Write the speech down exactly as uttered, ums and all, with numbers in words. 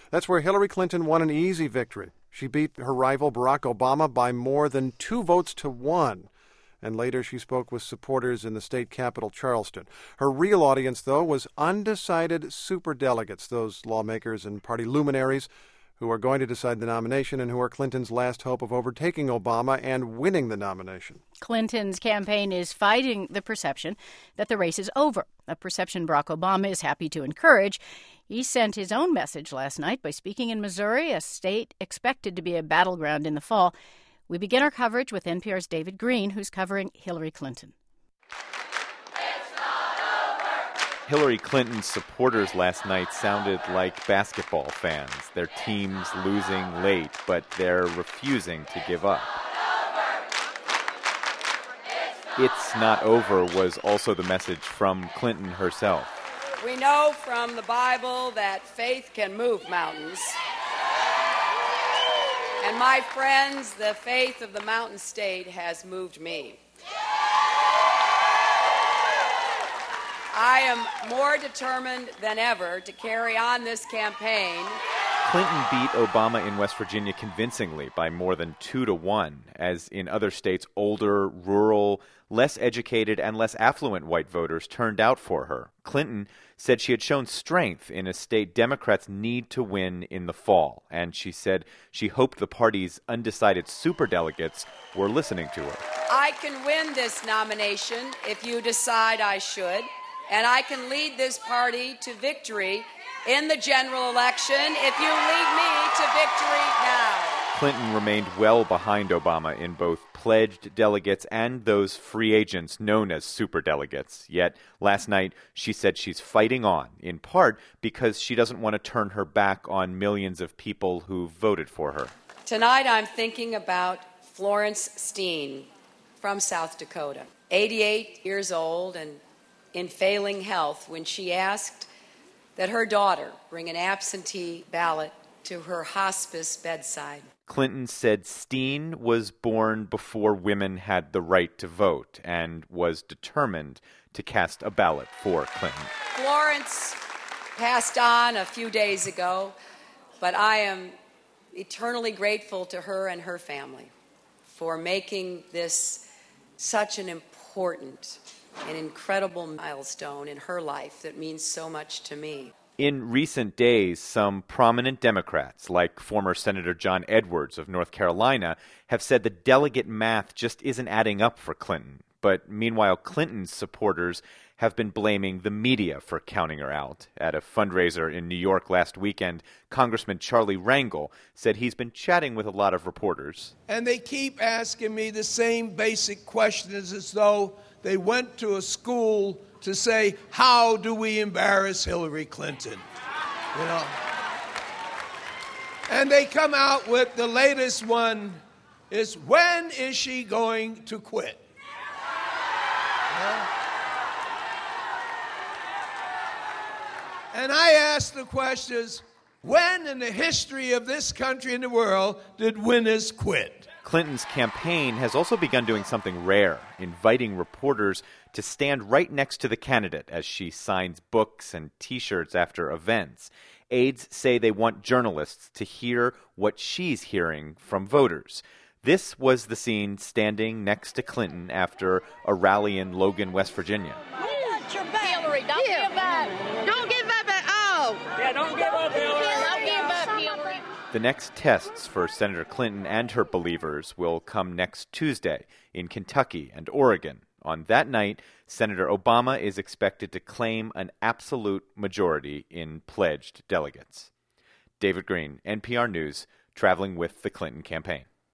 That's where Hillary Clinton won an easy victory. She beat her rival Barack Obama by more than two votes to one. And later she spoke with supporters in the state capital, Charleston. Her real audience, though, was undecided superdelegates, those lawmakers and party luminaries who are going to decide the nomination and who are Clinton's last hope of overtaking Obama and winning the nomination. Clinton's campaign is fighting the perception that the race is over, a perception Barack Obama is happy to encourage. He sent his own message last night by speaking in Missouri, a state expected to be a battleground in the fall. We begin our coverage with N P R's David Green, who's covering Hillary Clinton. Hillary Clinton's supporters last night sounded like basketball fans. Their team's losing late, but they're refusing to give up. It's not over was also the message from Clinton herself. We know from the Bible that faith can move mountains. And my friends, the faith of the Mountain State has moved me. I am more determined than ever to carry on this campaign. Clinton beat Obama in West Virginia convincingly by more than two to one, as in other states, older, rural, less educated, and less affluent white voters turned out for her. Clinton said she had shown strength in a state Democrats need to win in the fall, and she said she hoped the party's undecided superdelegates were listening to her. I can win this nomination if you decide I should, and I can lead this party to victory in the general election if you lead me to victory now. Clinton remained well behind Obama in both pledged delegates and those free agents known as superdelegates. Yet last night she said she's fighting on, in part because she doesn't want to turn her back on millions of people who voted for her. Tonight I'm thinking about Florence Steen from South Dakota, eighty-eight years old and in failing health, when she asked that her daughter bring an absentee ballot to her hospice bedside. Clinton said Steen was born before women had the right to vote and was determined to cast a ballot for Clinton. Florence passed on a few days ago, but I am eternally grateful to her and her family for making this such an important and incredible milestone in her life that means so much to me. In recent days, some prominent Democrats, like former Senator John Edwards of North Carolina, have said the delegate math just isn't adding up for Clinton. But meanwhile, Clinton's supporters have been blaming the media for counting her out. At a fundraiser in New York last weekend, Congressman Charlie Rangel said he's been chatting with a lot of reporters. And they keep asking me the same basic questions as though they went to a school to say, how do we embarrass Hillary Clinton? You know? And they come out with the latest one is, when is she going to quit? Yeah? And I ask the questions, when in the history of this country and the world did winners quit? Clinton's campaign has also begun doing something rare, inviting reporters to stand right next to the candidate as she signs books and T-shirts after events. Aides say they want journalists to hear what she's hearing from voters. This was the scene standing next to Clinton after a rally in Logan, West Virginia. Watch your back. Hillary, don't yeah. give up. Don't give up at all. Yeah, don't give up, Hillary. Don't give up, Hillary. The next tests for Senator Clinton and her believers will come next Tuesday in Kentucky and Oregon. On that night, Senator Obama is expected to claim an absolute majority in pledged delegates. David Green, N P R News, traveling with the Clinton campaign.